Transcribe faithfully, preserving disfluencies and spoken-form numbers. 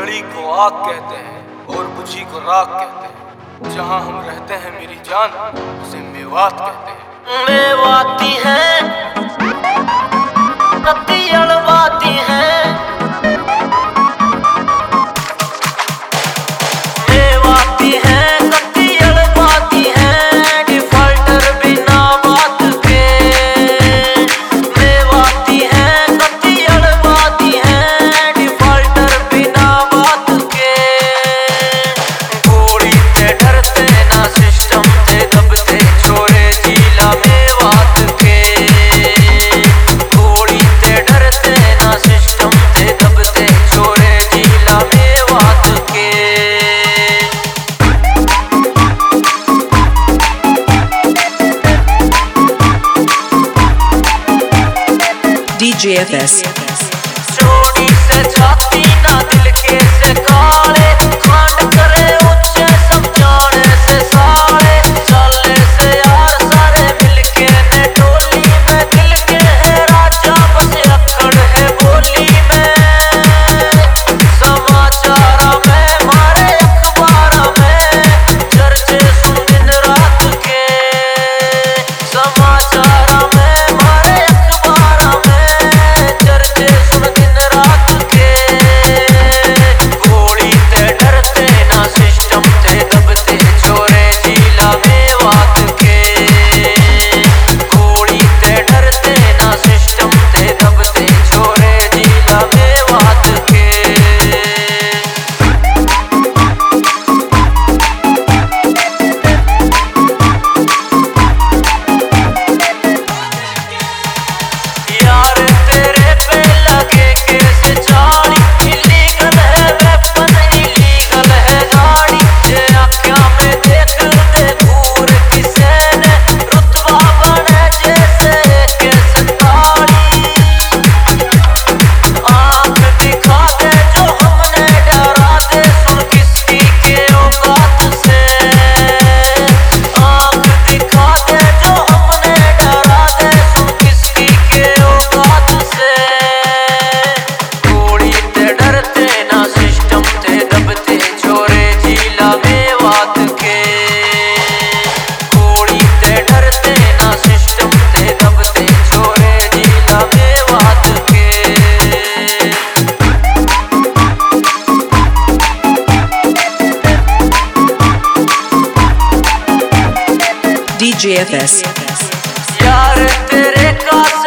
जड़ी को आग कहते हैं और बुझी को राख कहते हैं। जहाँ हम रहते हैं मेरी जान, उसे मेवात कहते हैं। मेवाती है कत्ती अड़वाती है, मेवाती है कत्ती अड़वाती है, डिफॉल्टर बिना बात के। मेवाती है कत्ती अड़वाती है, डिफॉल्टर बिना बात के। गोली से डरते ना सिस्टम से दबते छोरे जिला मेवात के। गोली से डरते ना सिस्टम से दबते छोरे जिला मेवात के। D J F S चोटी से छाती ना दिल के से काले, कांड करे ऊंचे समझाने से सारे, चले से यार सारे मिलके ने टोली में। दिल के है राजा बस अक्कड़ है बोली में। समाचार में मारे अखबार में चर्चे सुन दिन रात के। समाचार में मारे अखबार में चर्चे सुन दिन रात के। गोली से डरते ना सिस्टम से दबते छोरे जिला मेवात के। गोली से डरते ना सिस्टम से दबते छोरे जिला मेवात के। यार तेरे पे लगे केस जाड़ी, इलीगल है वेपन इलीगल है गाड़ी। ये आँखों में देख दे घूर किसे ने, रुतबा बने जैसे के संताड़ी। आँख दिखा दे जो हमने डरा दे, सुन किसकी के औकात से। आँख दिखा दे जो हमने डरा दे, सुन किसकी के औकात से। गोली से डरते ना सिस्टम से दबते छोरे जिला मेवात के। गोली से डरते ना सिस्टम से दबते छोरे जिला मेवात के। D J F S यार तेरे का